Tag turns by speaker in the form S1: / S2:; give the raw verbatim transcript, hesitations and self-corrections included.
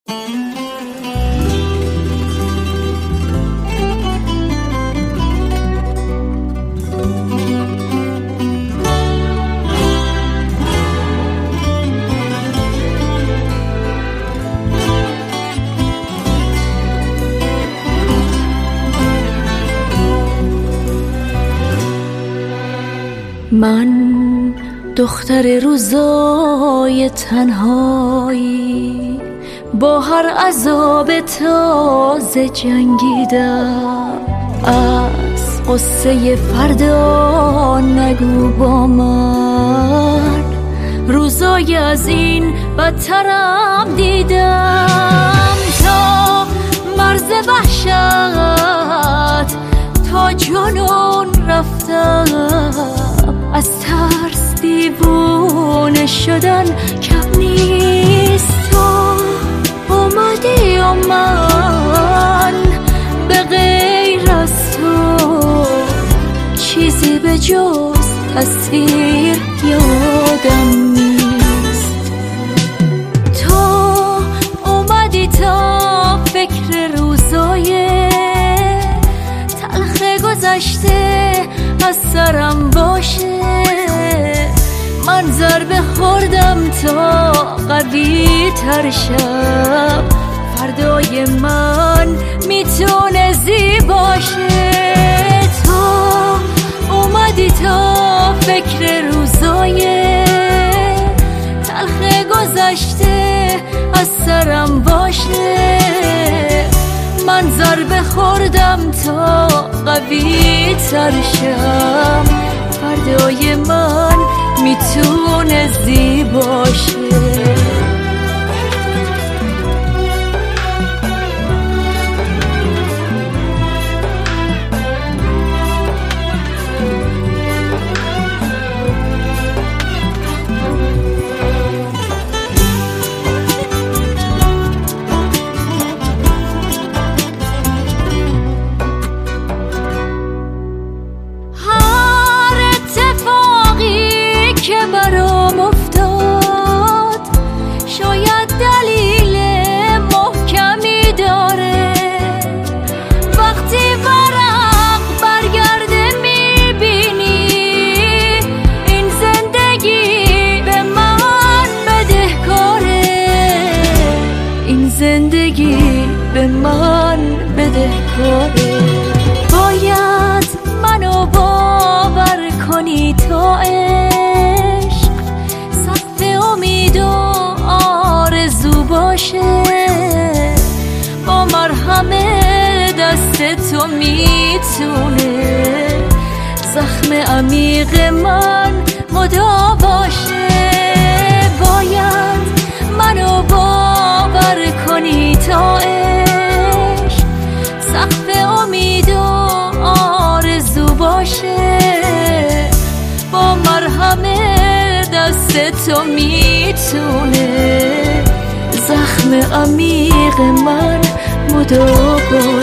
S1: من دختر روزای تنهایی با هر عذاب تازه جنگیدم. از قصه فردا نگو با من، روزای از این بدترم دیدم. تا مرز وحشت تا جنون رفتم، از ترس دیوونه شدن کم نیست. تو اومدی و من به غیر از تو چیزی به جز تصویر یادم نیست. تو اومدی تا فکر روزای تلخ گذشته از سرم باشه. من ضربه خوردم تا قوی تر شم، فردای من میتونه زیباشه. تو اومدی تا فکر روزای تلخ گذشته از سرم باشه. من ضربه خوردم تا قوی تر شم، فردای من میتونه زیباشه. برام افتاد شاید دلیل محکمی داره. وقتی ورق برگرده میبینی این زندگی به من بدهکاره. این زندگی به من بدهکاره. باید منو باور کنی تا باشه. با مرهم دست تو میتونه زخم عمیق من مداوا باشه. باید منو باور کنی تا عشق سقف امید و آرزو باشه. با مرهم دست تو میتونه زخم عمیق من مداوا